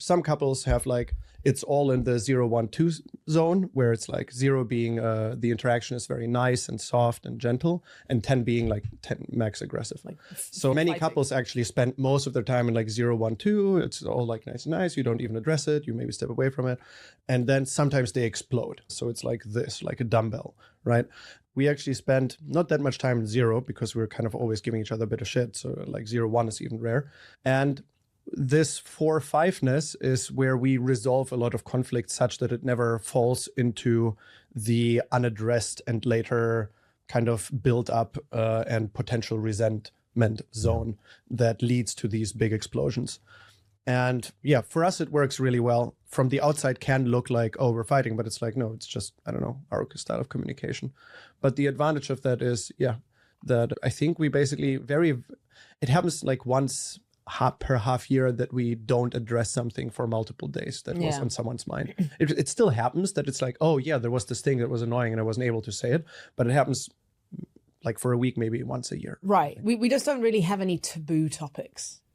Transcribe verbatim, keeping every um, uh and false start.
Some couples have like, it's all in the zero, one, two zone, where it's like zero being uh, the interaction is very nice and soft and gentle, and ten being like ten max aggressive. Like, so many fighting. Couples actually spend most of their time in like zero, one, two. It's all like nice and nice. You don't even address it. You maybe step away from it. And then sometimes they explode. So it's like this, like a dumbbell, right? We actually spend not that much time in zero because we're kind of always giving each other a bit of shit. So like zero, one is even rare. And this four five-ness is where we resolve a lot of conflict such that it never falls into the unaddressed and later kind of build up uh, and potential resentment zone that leads to these big explosions. And yeah, for us, it works really well. From the outside can look like, oh, we're fighting, but it's like, no, it's just, I don't know, our style of communication. But the advantage of that is, yeah, that I think we basically very, it happens like once half per half year that we don't address something for multiple days that yeah. was on someone's mind. It, it still happens that it's like, oh yeah, there was this thing that was annoying and I wasn't able to say it, but it happens like for a week, maybe once a year. Right. We, we just don't really have any taboo topics.